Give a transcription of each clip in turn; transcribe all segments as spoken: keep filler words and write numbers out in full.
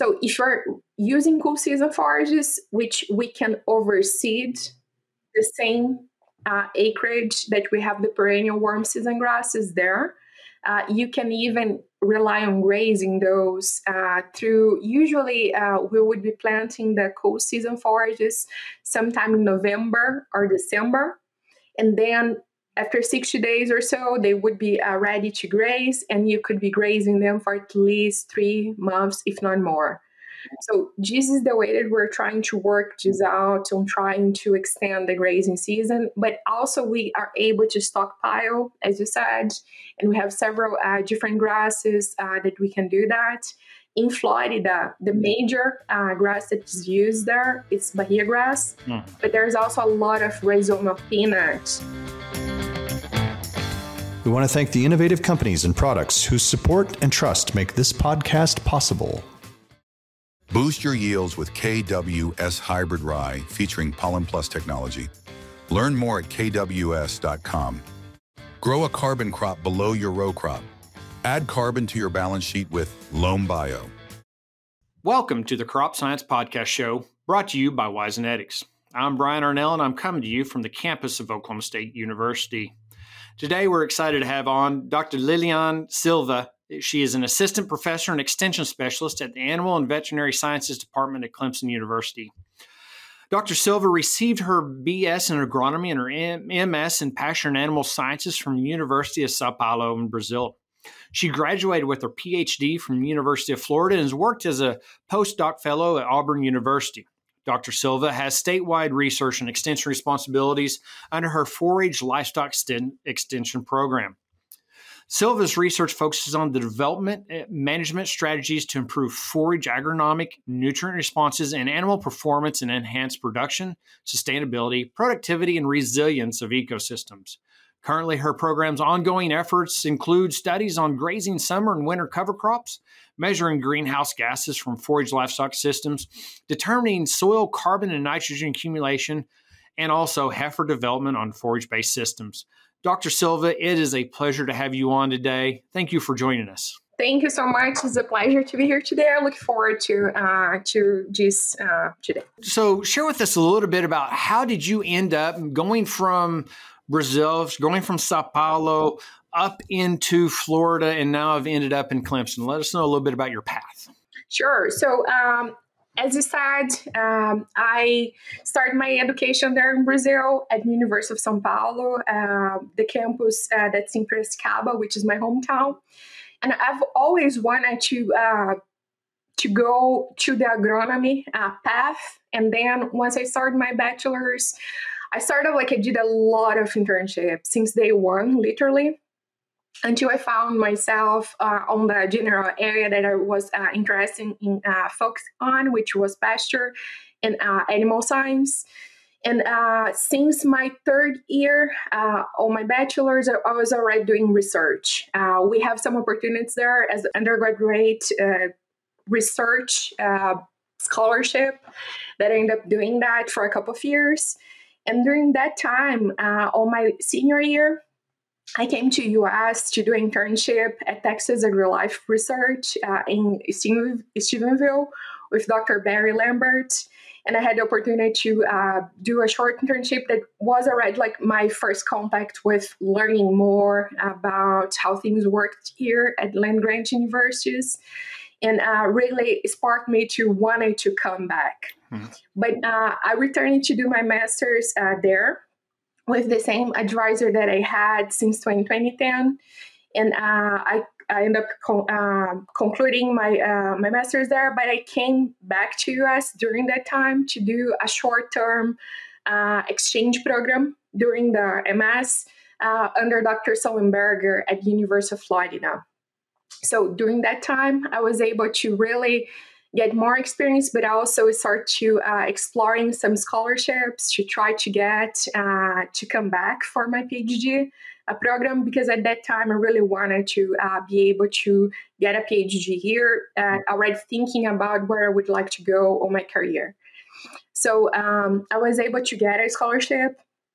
So if you're using cool season forages, which we can overseed the same uh, acreage that we have the perennial warm season grasses there, uh, you can even rely on grazing those uh, through, usually uh, we would be planting the cool season forages sometime in November or December. And then after sixty days or so, they would be uh, ready to graze, and you could be grazing them for at least three months, if not more. So this is the way that we're trying to work this out on trying to extend the grazing season. But also we are able to stockpile, as you said, and we have several uh, different grasses uh, that we can do that. In Florida, the major uh, grass that is used there is Bahia grass, mm. but there's also a lot of rhizoma peanut. We want to thank the innovative companies and products whose support and trust make this podcast possible. Boost your yields with K W S Hybrid Rye featuring Pollen Plus technology. Learn more at K W S dot com. Grow a carbon crop below your row crop. Add carbon to your balance sheet with Loam Bio. Welcome to the Crop Science Podcast Show, brought to you by Wysenetics. I'm Brian Arnell, and I'm coming to you from the campus of Oklahoma State University. Today, we're excited to have on Doctor Lilian Silva. She is an assistant professor and extension specialist at the Animal and Veterinary Sciences Department at Clemson University. Doctor Silva received her B S in agronomy and her M S in pasture and animal sciences from the University of Sao Paulo in Brazil. She graduated with her P H D from the University of Florida and has worked as a postdoc fellow at Auburn University. Doctor Silva has statewide research and extension responsibilities under her four H livestock extension program. Silva's research focuses on the development and management strategies to improve forage agronomic, nutrient responses, and animal performance and enhance production, sustainability, productivity, and resilience of ecosystems. Currently, her program's ongoing efforts include studies on grazing summer and winter cover crops, measuring greenhouse gases from forage livestock systems, determining soil carbon and nitrogen accumulation, and also heifer development on forage-based systems. Doctor Silva, it is a pleasure to have you on today. Thank you for joining us. Thank you so much. It's a pleasure to be here today. I look forward to uh, to this uh, today. So share with us a little bit about how did you end up going from Brazil, going from Sao Paulo up into Florida, and now have ended up in Clemson. Let us know a little bit about your path. Sure. So um, as you said, um, I started my education there in Brazil at the University of Sao Paulo, uh, the campus uh, that's in Piracicaba, which is my hometown. And I've always wanted to uh, to go to the agronomy uh, path. And then once I started my bachelor's, I started like I did a lot of internships since day one, literally, until I found myself uh, on the general area that I was uh, interested in uh, focus on, which was pasture and uh, animal science. And uh, since my third year uh, on my bachelor's, I was already doing research. Uh, we have some opportunities there as undergraduate uh, research uh, scholarship that I ended up doing that for a couple of years. And during that time, uh, on my senior year, I came to U S to do an internship at Texas AgriLife Research uh, in Steven, Stephenville with Doctor Barry Lambert. And I had the opportunity to uh, do a short internship that was already like my first contact with learning more about how things worked here at land-grant universities, and uh, really sparked me to wanting to come back. Mm-hmm. But uh, I returned to do my master's uh, there with the same advisor that I had since twenty ten. And uh, I, I ended up con- uh, concluding my uh, my master's there, but I came back to U S during that time to do a short-term uh, exchange program during the M S uh, under Doctor Sullenberger at the University of Florida. So during that time, I was able to really get more experience, but also start to uh, exploring some scholarships to try to get uh, to come back for my PhD uh, program, because at that time I really wanted to uh, be able to get a PhD here, uh, already thinking about where I would like to go on my career. So um, I was able to get a scholarship,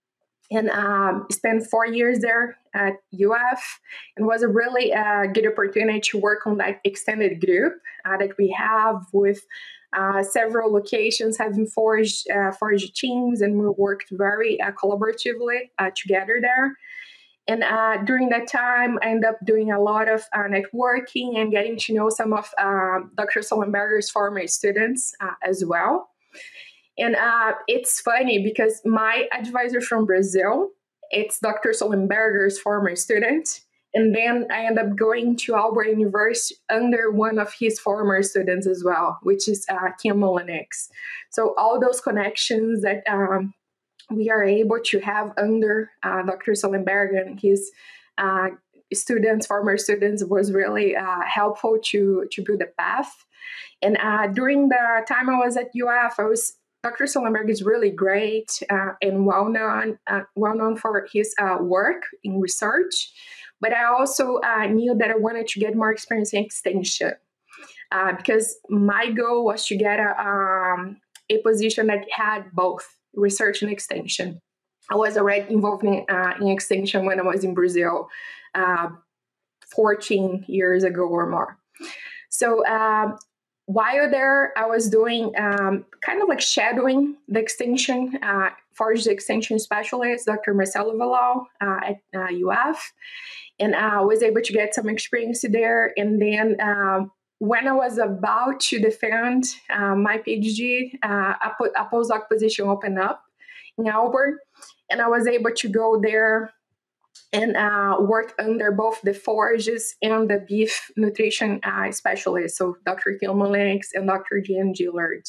and um, spent four years there at U F, and was a really uh, good opportunity to work on that extended group uh, that we have with uh, several locations, having forged uh, forged teams, and we worked very uh, collaboratively uh, together there. And uh, during that time, I ended up doing a lot of uh, networking and getting to know some of uh, Doctor Sullenberger's former students uh, as well. And uh, it's funny because my advisor from Brazil, it's Doctor Sullenberger's former student. And then I ended up going to Albert University under one of his former students as well, which is uh, Kim Mullenix. So all those connections that um, we are able to have under uh, Doctor Sullenberger and his uh, students, former students, was really uh, helpful to, to build a path. And uh, during the time I was at U F, I was Doctor Sullenberger is really great uh, and well known, uh, well known for his uh, work in research. But I also uh, knew that I wanted to get more experience in extension uh, because my goal was to get a, um, a position that had both research and extension. I was already involved in, uh, in extension when I was in Brazil uh, fourteen years ago or more. So uh, while there, I was doing um, kind of like shadowing the extension, uh, forged extension specialist, Doctor Marcelo Valal uh, at uh, U F. And I was able to get some experience there. And then um, when I was about to defend uh, my PhD, uh, a, a postdoc position opened up in Albert. And I was able to go there and uh, work under both the forages and the beef nutrition uh, specialists, so Doctor Kim Mullenix and Doctor Jan Gillard.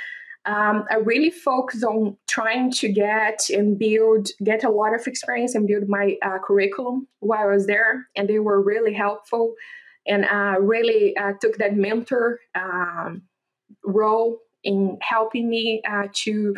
Um, I really focused on trying to get and build, get a lot of experience and build my uh, curriculum while I was there, and they were really helpful and uh, really uh, took that mentor um, role in helping me uh, to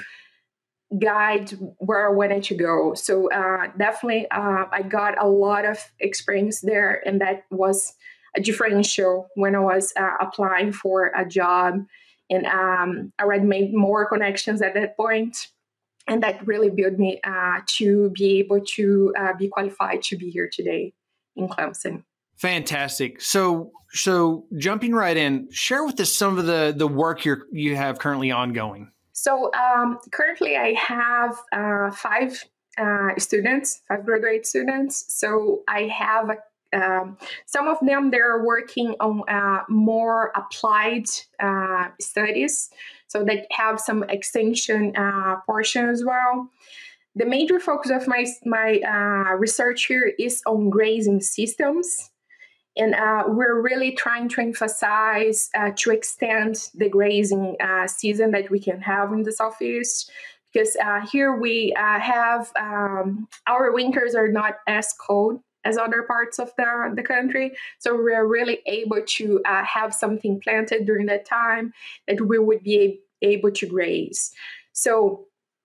guide where I wanted to go. So uh, definitely uh, I got a lot of experience there, and that was a differential when I was uh, applying for a job. And um, I already made more connections at that point, and that really built me uh, to be able to uh, be qualified to be here today in Clemson. Fantastic. So, so jumping right in, share with us some of the the work you you have currently ongoing. So um, currently, I have uh, five uh, students, five graduate students. So I have a Um, some of them, they're working on uh, more applied uh, studies, so they have some extension uh, portion as well. The major focus of my, my uh, research here is on grazing systems. And uh, we're really trying to emphasize uh, to extend the grazing uh, season that we can have in the Southeast. Because uh, here we uh, have, um, our winters are not as cold as other parts of the, the country. So we're really able to uh, have something planted during that time that we would be able to graze. So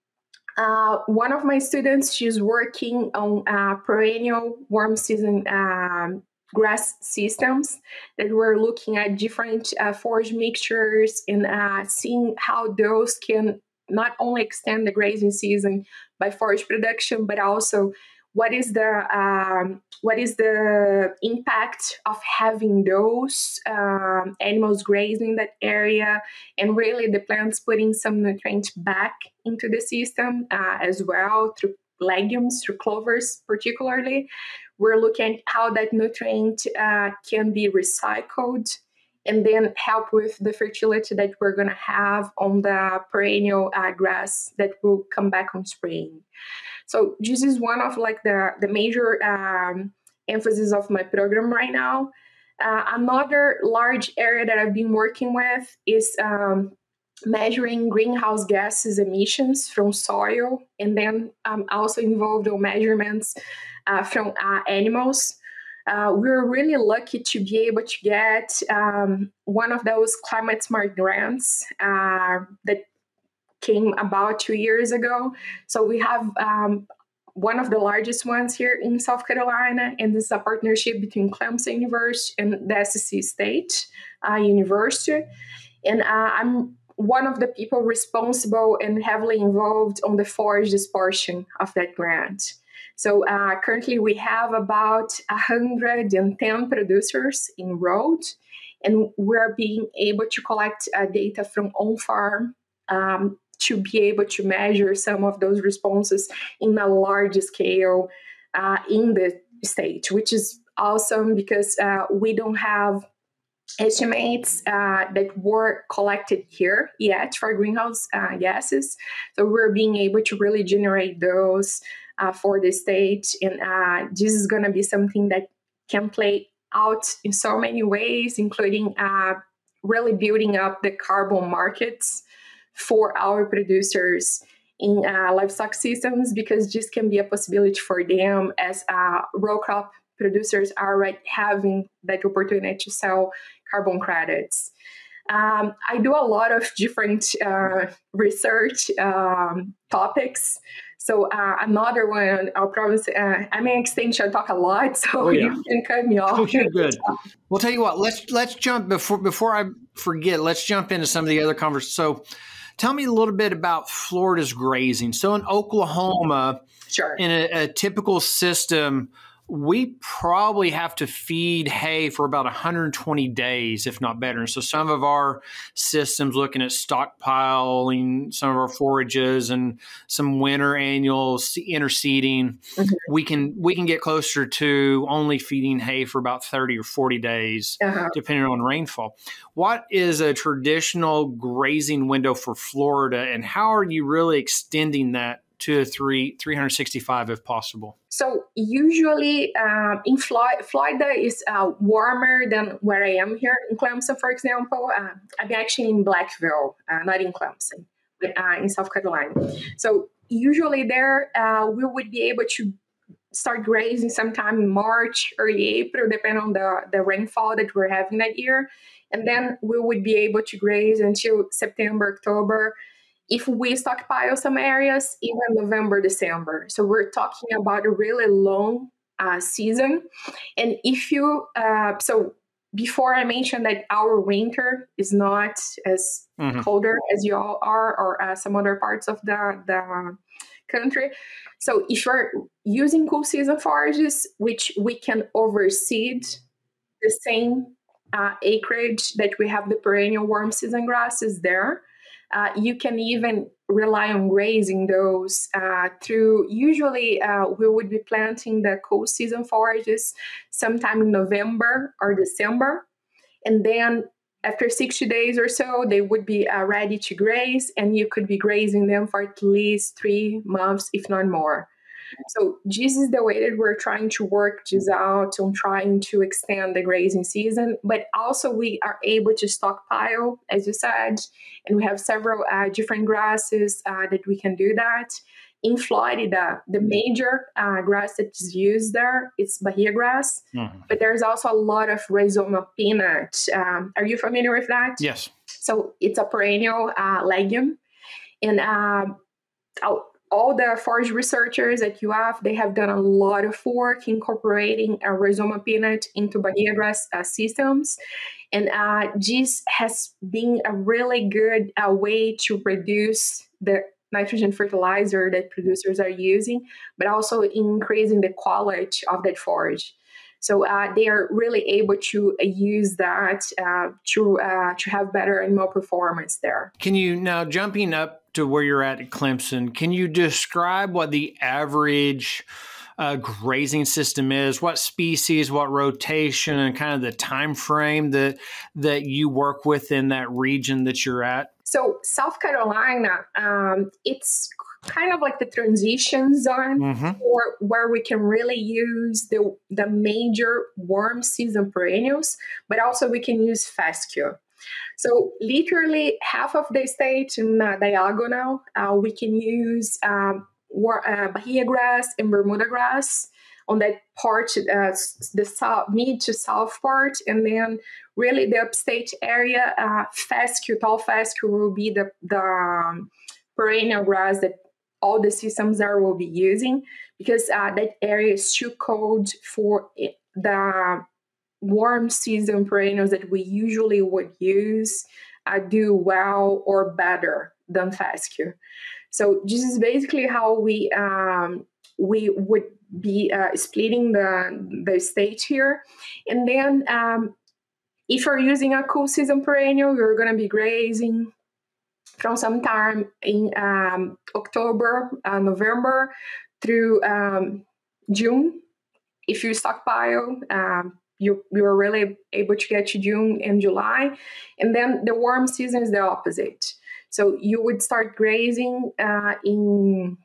uh, one of my students, she's working on uh, perennial warm season um, grass systems that we're looking at different uh, forage mixtures and uh, seeing how those can not only extend the grazing season by forage production, but also what is the um, what is the impact of having those um, animals grazing in that area, and really the plants putting some nutrients back into the system uh, as well through legumes, through clovers particularly. We're looking at how that nutrient uh, can be recycled and then help with the fertility that we're going to have on the perennial uh, grass that will come back on spring. So this is one of like the, the major um, emphasis of my program right now. Uh, another large area that I've been working with is um, measuring greenhouse gases emissions from soil, and then I'm also involved in measurements uh, from uh, animals. Uh, we were really lucky to be able to get um, one of those climate smart grants uh, that came about two years ago. So we have um, one of the largest ones here in South Carolina, and this is a partnership between Clemson University and the S C State uh, University. And uh, I'm one of the people responsible and heavily involved on the forages portion of that grant. So uh, currently we have about one hundred ten producers enrolled, and we're being able to collect uh, data from on-farm um, to be able to measure some of those responses in a large scale uh, in the state, which is awesome because uh, we don't have estimates uh, that were collected here yet for greenhouse uh, gases. So we're being able to really generate those uh, for the state. And uh, this is going to be something that can play out in so many ways, including uh, really building up the carbon markets for our producers in uh, livestock systems, because this can be a possibility for them as uh, row crop producers are right having that opportunity to sell carbon credits. Um, I do a lot of different uh, research um, topics. So uh, another one, I'll promise, uh, I'm an extension, I talk a lot, so oh, yeah. you can cut me off. Oh, you're good. Well, tell you what, let's let's jump, before before I forget, let's jump into some of the other conversations. So tell me a little bit about Florida's grazing. So in Oklahoma, sure. in a, a typical system, we probably have to feed hay for about one hundred twenty days, if not better. And so some of our systems looking at stockpiling some of our forages and some winter annual interseeding, mm-hmm. we can we can get closer to only feeding hay for about thirty or forty days, uh-huh. depending on rainfall. What is a traditional grazing window for Florida, and how are you really extending that to a three, three hundred sixty-five if possible? So usually um, in Florida, Florida is uh, warmer than where I am here in Clemson, for example. Uh, I'm actually in Blackville, uh, not in Clemson, but uh, in South Carolina. So usually there uh, we would be able to start grazing sometime in March, early April, depending on the, the rainfall that we're having that year. And then we would be able to graze until September, October. If we stockpile some areas, even November, December. So we're talking about a really long uh, season. And if you, uh, so before I mentioned that our winter is not as mm-hmm. colder as you all are, or uh, some other parts of the, the country. So if you're using cool season forages, which we can overseed the same uh, acreage that we have the perennial warm season grasses there, Uh, you can even rely on grazing those uh, through, usually uh, we would be planting the cool season forages sometime in November or December. And then after sixty days or so, they would be uh, ready to graze, and you could be grazing them for at least three months, if not more. So this is the way that we're trying to work this out on trying to extend the grazing season. But also we are able to stockpile, as you said, and we have several uh, different grasses uh, that we can do that. In Florida, the major uh, grass that is used there is Bahia grass, mm-hmm. but there's also a lot of Rhizoma peanut. Um, are you familiar with that? Yes. So it's a perennial uh, legume. And um, I'll, all the forage researchers at U F, they have done a lot of work incorporating a Rhizoma peanut into Bahia grass uh, systems. And uh, this has been a really good uh, way to reduce the nitrogen fertilizer that producers are using, but also increasing the quality of that forage. So uh, they are really able to uh, use that uh, to uh, to have better animal performance there. Can you, now jumping up to where you're at at Clemson, can you describe what the average uh, grazing system is? What species, what rotation, and kind of the time frame that that you work with in that region that you're at? So South Carolina, um, it's kind of like the transition zone mm-hmm. for where we can really use the the major warm season perennials, but also we can use fescue. So literally half of the state in uh, diagonal, uh, we can use um, war, uh, Bahia grass and Bermuda grass on that part, uh, the south, mid to south part, and then really the upstate area, uh, fescue, tall fescue will be the, the um, perennial grass that all the systems there will be using, because uh, that area is too cold for it, the warm season perennials that we usually would use uh, do well or better than fescue. So this is basically how we um, we would be uh, splitting the the state here. And then um, if you're using a cool season perennial, you're going to be grazing from sometime in um, October, uh, November through um, June. If you stockpile, um, you, you're really able to get to June and July. And then the warm season is the opposite. So you would start grazing uh, in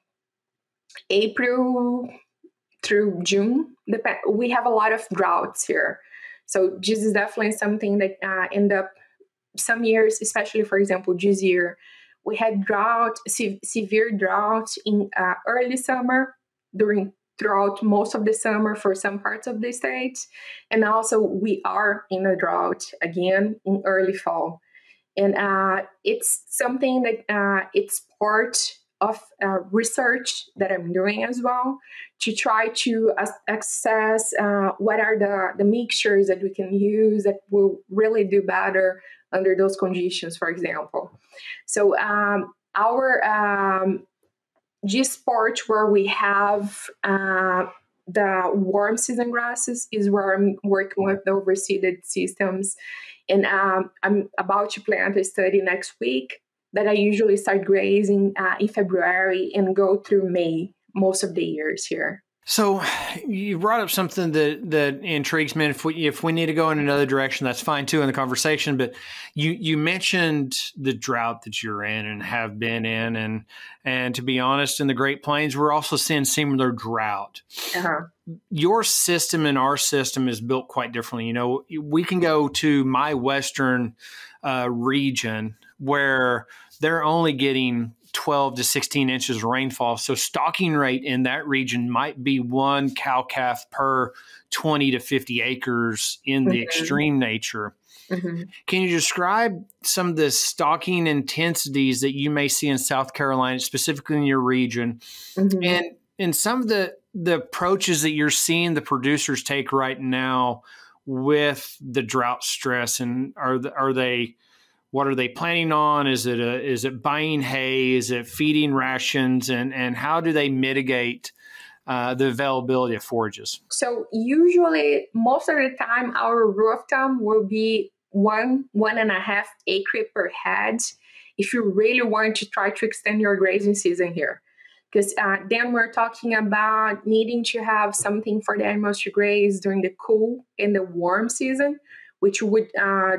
April through June. We have a lot of droughts here. So this is definitely something that uh, end up some years, especially, for example, this year, we had drought, se- severe drought in uh, early summer during throughout most of the summer for some parts of the state. And also we are in a drought again in early fall. And uh, it's something that uh, it's part of uh, research that I'm doing as well to try to uh, access uh, what are the, the mixtures that we can use that will really do better under those conditions, for example. So um, our um, This part where we have uh, the warm season grasses is where I'm working with the overseeded systems. And um, I'm about to plant a study next week that I usually start grazing uh, in February and go through May most of the years here. So you brought up something that, that intrigues me. If we if we need to go in another direction, that's fine too in the conversation. But you you mentioned the drought that you're in and have been in, and and to be honest, in the Great Plains, we're also seeing similar drought. Uh-huh. Your system and our system is built quite differently. You know, we can go to my western uh, region where they're only getting twelve to sixteen inches of rainfall. So stocking rate in that region might be one cow calf per twenty to fifty acres in the mm-hmm. extreme nature. Mm-hmm. Can you describe some of the stocking intensities that you may see in South Carolina, specifically in your region, mm-hmm. and and some of the, the approaches that you're seeing the producers take right now with the drought stress? And are the, are they What are they planning on? Is it a, is it buying hay? Is it feeding rations? And, and how do they mitigate uh, the availability of forages? So usually, most of the time, our rule of thumb will be one, one and a half acre per head if you really want to try to extend your grazing season here. Because uh, then we're talking about needing to have something for the animals to graze during the cool and the warm season, which would uh,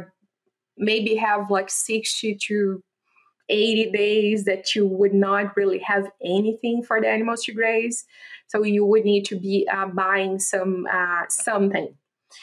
maybe have like sixty to eighty days that you would not really have anything for the animals to graze. So you would need to be uh, buying some uh, something.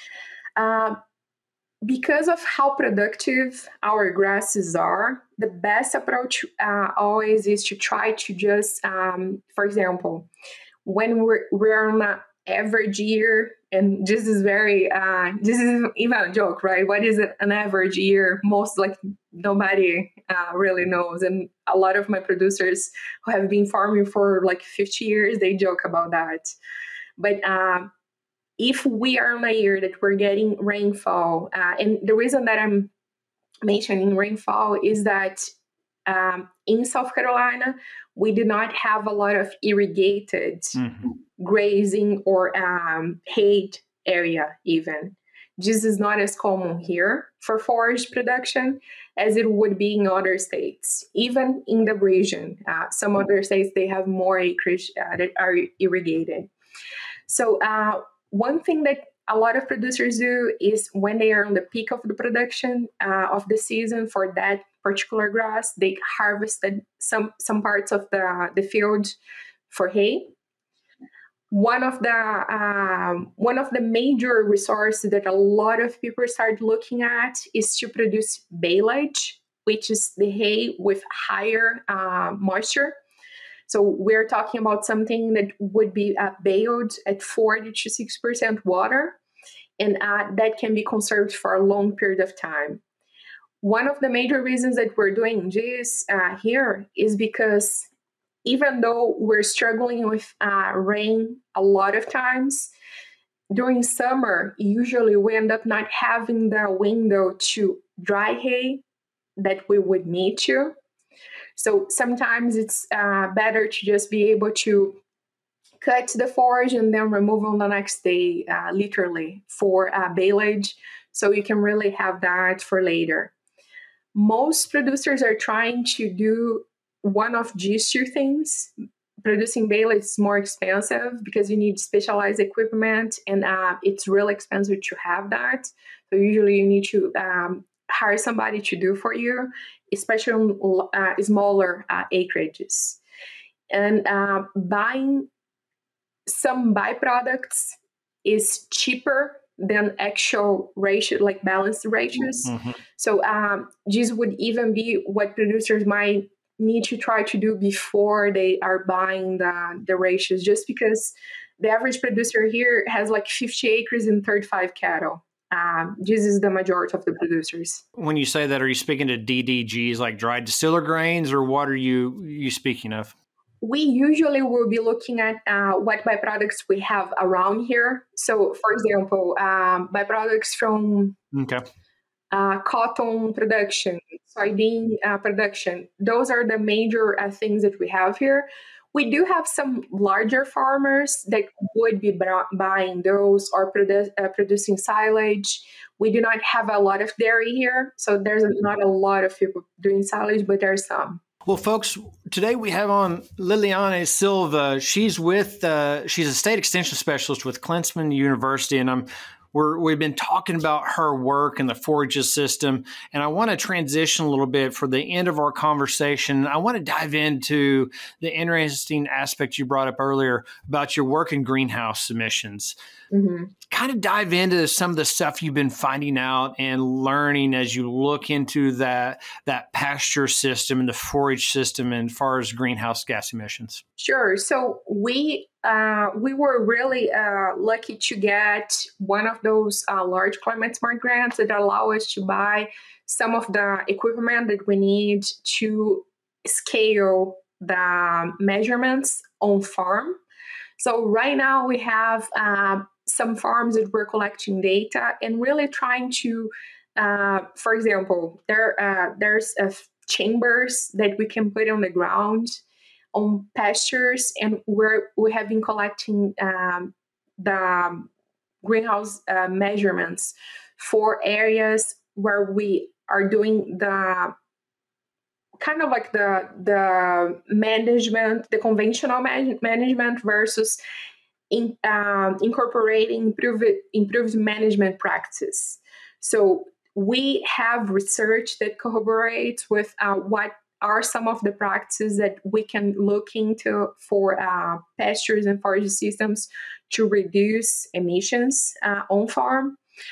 Uh, because of how productive our grasses are, the best approach uh, always is to try to just, um, for example, when we're, we're on an average year, and this is very, uh, this is even a joke, right? What is an average year? Most, like, nobody uh, really knows. And a lot of my producers who have been farming for like fifty years, they joke about that. But uh, if we are in a year that we're getting rainfall, uh, and the reason that I'm mentioning rainfall is that um, in South Carolina, we do not have a lot of irrigated mm-hmm. grazing or um, hay area even. This is not as common here for forage production as it would be in other states, even in the region. Uh, some other states, they have more acreage uh, that are irrigated. So uh, one thing that a lot of producers do is when they are on the peak of the production uh, of the season for that particular grass, they harvested some, some parts of the, the field for hay. One of the um, one of the major resources that a lot of people start looking at is to produce baleage, which is the hay with higher uh, moisture. So we're talking about something that would be uh, baled at forty to sixty percent water, and uh, that can be conserved for a long period of time. One of the major reasons that we're doing this uh, here is because even though we're struggling with uh, rain a lot of times, during summer, usually we end up not having the window to dry hay that we would need to. So sometimes it's uh, better to just be able to cut the forage and then remove on the next day, uh, literally, for uh, baleage. So you can really have that for later. Most producers are trying to do one of these two things. Producing baleage is more expensive because you need specialized equipment, and uh, it's really expensive to have that. So usually you need to um, hire somebody to do for you, especially on uh, smaller uh, acreages. And uh, buying some byproducts is cheaper than actual ratio, like balanced ratios. Mm-hmm. So um, this would even be what producers might need to try to do before they are buying the, the ratios, just because the average producer here has like fifty acres and thirty-five cattle. Um, this is the majority of the producers. When you say that, are you speaking to D D Gs, like dried distiller grains, or what are you you speaking of? We usually will be looking at uh, what byproducts we have around here. So, for example, um, byproducts from okay. uh, cotton production, soybean uh, production. Those are the major uh, things that we have here. We do have some larger farmers that would be buying those or produ- uh, producing silage. We do not have a lot of dairy here, so there's not a lot of people doing silage, but there's some. Well, folks, today we have on Liliana Silva. She's with uh, she's a state extension specialist with Klinsmann University, and I'm we're we've been talking about her work and the forages system. And I want to transition a little bit for the end of our conversation. I want to dive into the interesting aspect you brought up earlier about your work in greenhouse emissions. Mm-hmm. Kind of dive into some of the stuff you've been finding out and learning as you look into that that pasture system and the forage system as far as greenhouse gas emissions. Sure. So we uh, we were really uh, lucky to get one of those uh, large climate smart grants that allow us to buy some of the equipment that we need to scale the measurements on farm. So right now we have uh, some farms that we're collecting data and really trying to, uh, for example, there uh, there's uh, chambers that we can put on the ground on pastures, and we're we have been collecting um, the greenhouse uh, measurements for areas where we are doing the kind of like the the management, the conventional man- management versus in, um, incorporating improved, improved management practice. So we have research that corroborates with uh, what are some of the practices that we can look into for uh, pastures and forage systems to reduce emissions uh, on farm.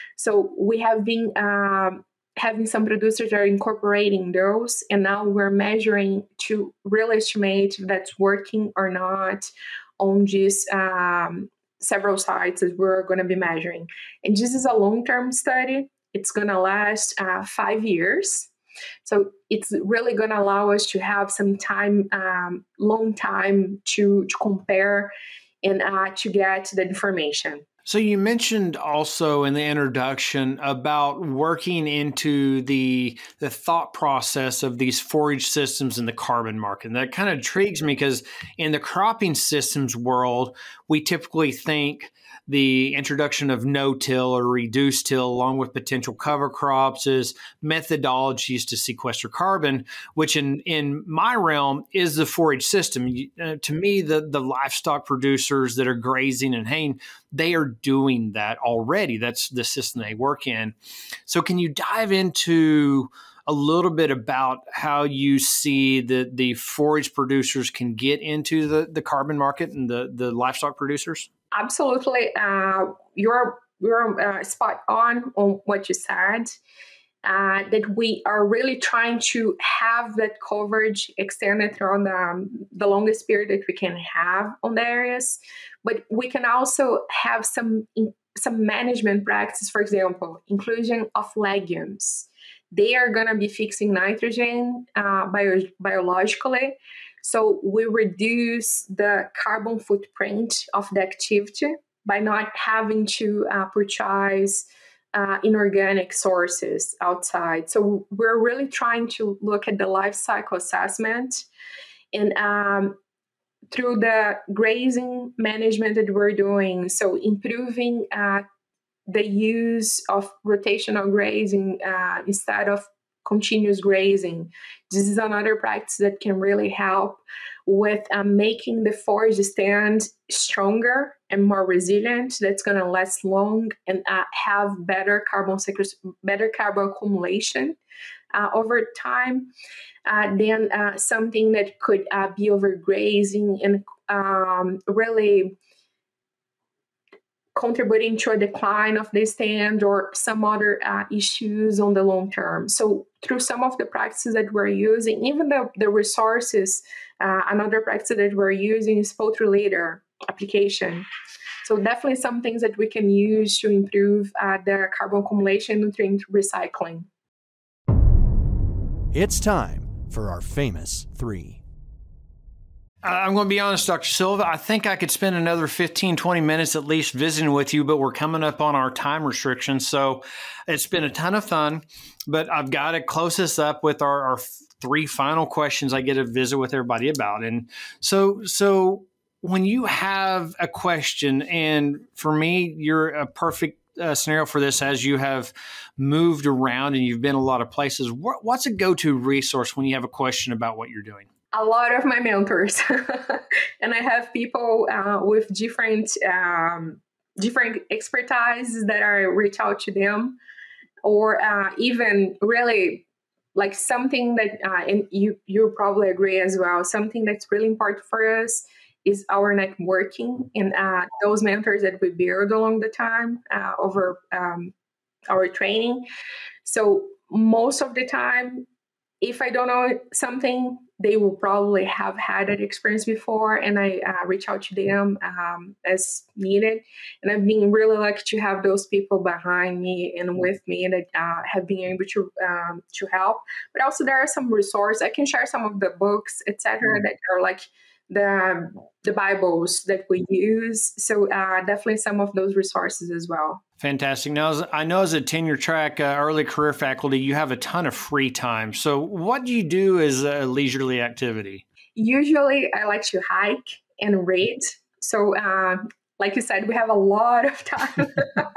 So we have been um, having some producers that are incorporating those, and now we're measuring to really estimate if that's working or not on these um, several sites that we're going to be measuring. And this is a long-term study. It's going to last uh, five years. So it's really going to allow us to have some time, um, long time to, to compare and uh, to get the information. So you mentioned also in the introduction about working into the the thought process of these forage systems in the carbon market. And that kind of intrigues me because in the cropping systems world, we typically think the introduction of no-till or reduced till along with potential cover crops is methodologies to sequester carbon, which in, in my realm is the forage system. Uh, to me, the, the livestock producers that are grazing and haying, they are doing that already. That's the system they work in. So can you dive into a little bit about how you see the, the forage producers can get into the, the carbon market and the, the livestock producers? Absolutely. Uh, you're you're uh, spot on on what you said, uh, that we are really trying to have that coverage extended throughout the, um, the longest period that we can have on the areas. But we can also have some in, some management practices, for example, inclusion of legumes. They are going to be fixing nitrogen uh, bio, biologically. So we reduce the carbon footprint of the activity by not having to uh, purchase uh, inorganic sources outside. So we're really trying to look at the life cycle assessment, and um, through the grazing management that we're doing, so improving uh, the use of rotational grazing uh, instead of continuous grazing. This is another practice that can really help with uh, making the forage stand stronger and more resilient. That's going to last long and uh, have better carbon sequest- better carbon accumulation uh, over time uh, than uh, something that could uh, be overgrazing and um, really contributing to a decline of the stand or some other uh, issues on the long term. So through some of the practices that we're using, even the, the resources, uh, another practice that we're using is poultry litter application. So definitely some things that we can use to improve uh, the carbon accumulation, nutrient recycling. It's time for our famous three. I'm going to be honest, Doctor Silva, I think I could spend another fifteen, twenty minutes at least visiting with you, but we're coming up on our time restrictions. So it's been a ton of fun, but I've got to close this up with our, our three final questions I get to visit with everybody about. And so, so when you have a question, and for me, you're a perfect uh, scenario for this as you have moved around and you've been a lot of places. What, what's a go-to resource when you have a question about what you're doing? A lot of my mentors, and I have people uh, with different um, different expertise that I reach out to them, or uh, even really like something that, uh, and you you probably agree as well. Something that's really important for us is our networking and uh, those mentors that we build along the time uh, over um, our training. So most of the time, if I don't know something, they will probably have had that experience before, and I uh, reach out to them um, as needed. And I've been really lucky to have those people behind me and with me that uh, have been able to um, to help. But also there are some resources. I can share some of the books, et cetera, that are like the the Bibles that we use. So uh, definitely some of those resources as well. Fantastic. Now, as, I know as a tenure track uh, early career faculty, you have a ton of free time. So what do you do as a leisurely activity? Usually I like to hike and read. So uh, like you said, we have a lot of time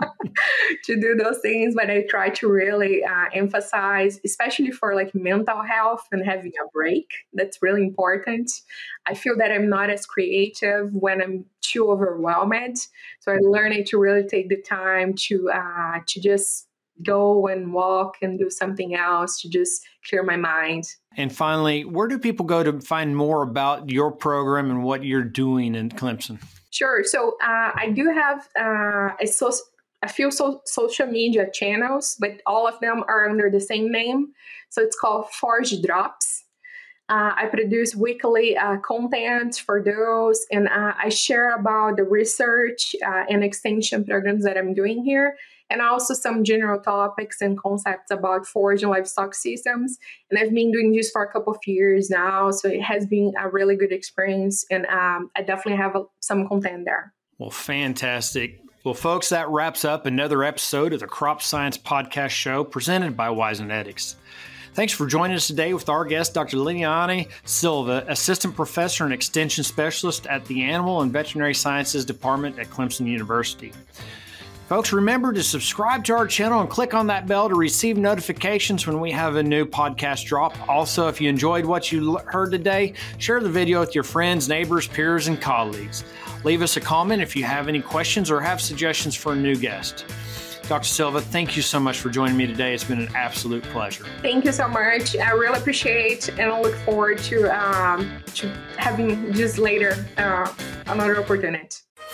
to do those things, but I try to really uh, emphasize, especially for like mental health and having a break. That's really important. I feel that I'm not as creative when I'm too overwhelmed. So I'm learning to really take the time to uh, to just go and walk and do something else to just clear my mind. And finally, where do people go to find more about your program and what you're doing in Clemson? Sure. So uh, I do have uh, a, so- a few so- social media channels, but all of them are under the same name. So it's called Forage Drops. Uh, I produce weekly uh, content for those, and uh, I share about the research uh, and extension programs that I'm doing here, and also some general topics and concepts about forage and livestock systems. And I've been doing this for a couple of years now, so it has been a really good experience, and um, I definitely have a, some content there. Well, fantastic. Well, folks, that wraps up another episode of the Crop Science Podcast Show presented by WiseNetics. Thanks for joining us today with our guest, Doctor Liliane Silva, Assistant Professor and Extension Specialist at the Animal and Veterinary Sciences Department at Clemson University. Folks, remember to subscribe to our channel and click on that bell to receive notifications when we have a new podcast drop. Also, if you enjoyed what you heard today, share the video with your friends, neighbors, peers, and colleagues. Leave us a comment if you have any questions or have suggestions for a new guest. Doctor Silva, thank you so much for joining me today. It's been an absolute pleasure. Thank you so much. I really appreciate and I look forward to, um, to having this later uh, another opportunity.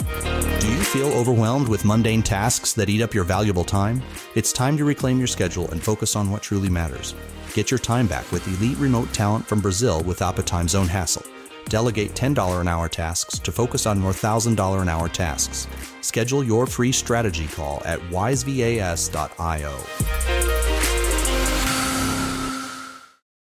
Do you feel overwhelmed with mundane tasks that eat up your valuable time? It's time to reclaim your schedule and focus on what truly matters. Get your time back with elite remote talent from Brazil without the time zone hassle. Delegate ten dollars an hour tasks to focus on more one thousand dollars an hour tasks. Schedule your free strategy call at wise vas dot io.